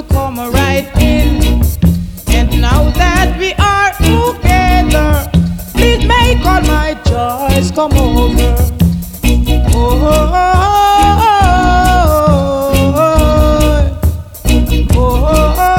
come right in. And now that we are together, please make all my joys come over. Oh, oh, oh, oh, oh, oh, oh.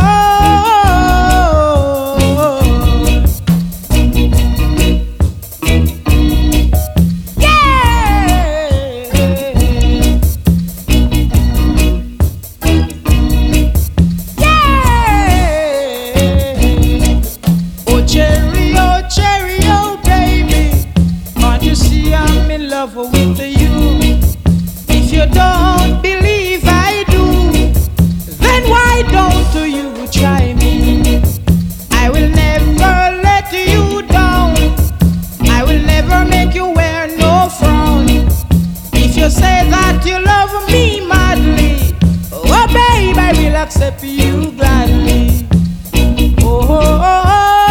With you. If you don't believe I do, then why don't you try me? I will never let you down. I will never make you wear no frown. If you say that you love me madly, oh babe, I will accept you gladly. Oh, oh, oh.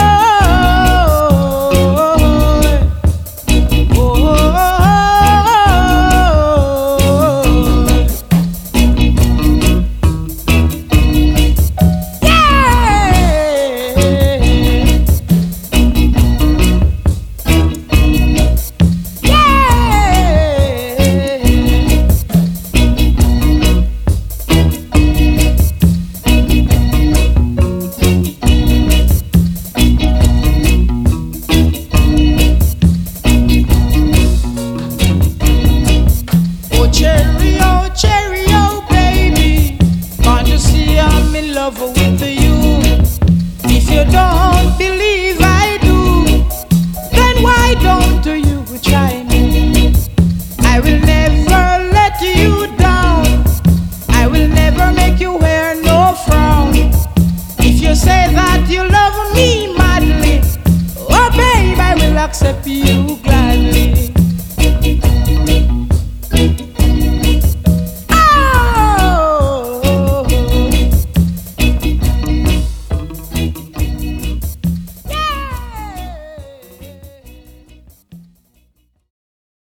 With you. If you don't believe I do, then why don't you try me? I will never let you down. I will never make you wear no frown. If you say that you love me madly, oh babe, I will accept you.